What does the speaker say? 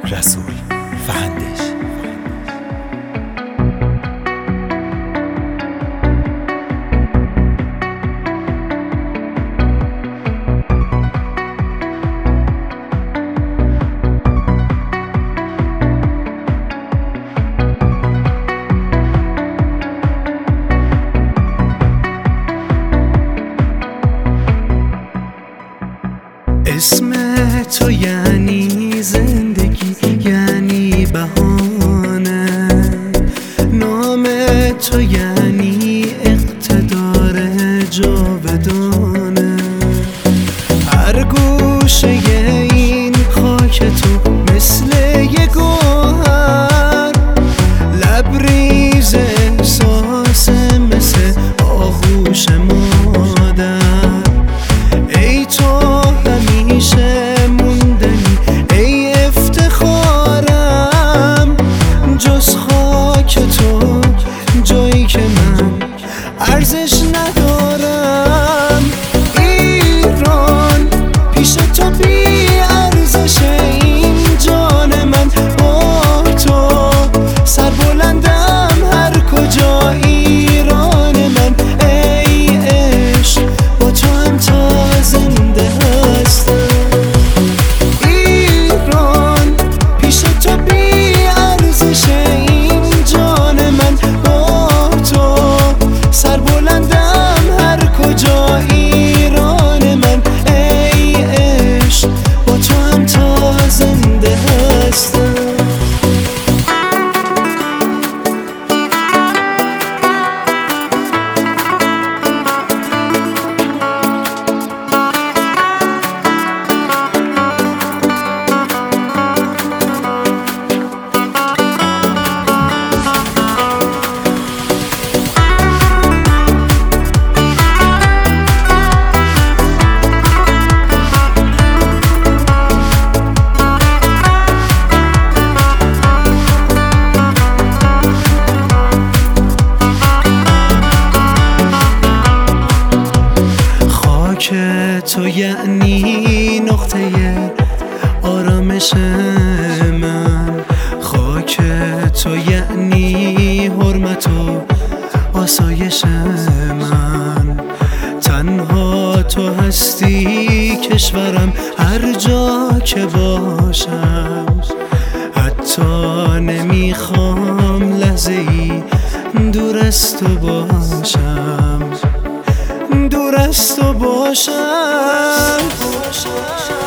رسول فهندش. اسم تو یعنی زندگی، یعنی بهانه. نام تو یعنی اقتدار جاودانه. هر گوشه این خاک تو مثل یه گوهر، لبریز احساس مثل آغوش مادر. ای تو همیشه موندنی، ای افتخارم، جز خاک تو جایی که من ارزش ندارم. ایران پیش تو بی ارزشه، این جان من با تو سربلندم هر کجا. ایران من ای عشق، با تو هم تا زنده هستم. ایران پیش تو بی ارزشه، این جان من با تو سربلندم هر کجا. ایران من ای عشق، با تو هم تا زنده هستم. تو یعنی نقطه آرامش من. خاک تو یعنی حرمت و آسایش من. تنها تو هستی کشورم هر جا که باشم. حتی نمیخوام لحظه ای دور از تو باشم، دور از تو باشم.